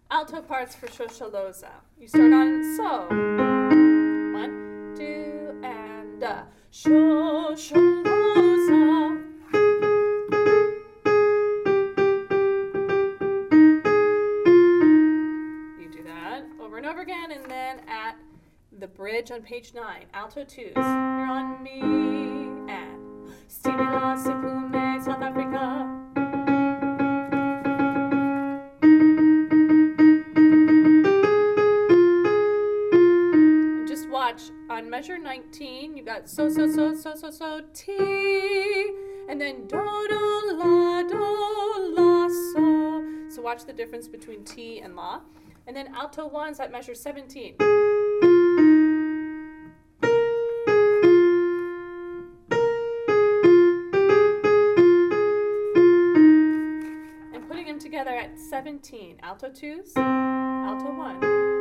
Alto parts for Shosholoza. You start on so. 1, 2, and Shosholoza. You do that over and over again, and then at the bridge on page 9, alto 2s. You're on me and Stimula Sipume, South Africa. And just watch on measure 19, you got so, T, and then do, la, so. So watch the difference between T and la. And then alto 1s at measure 17. And putting them together at 17. Alto 2s, alto 1.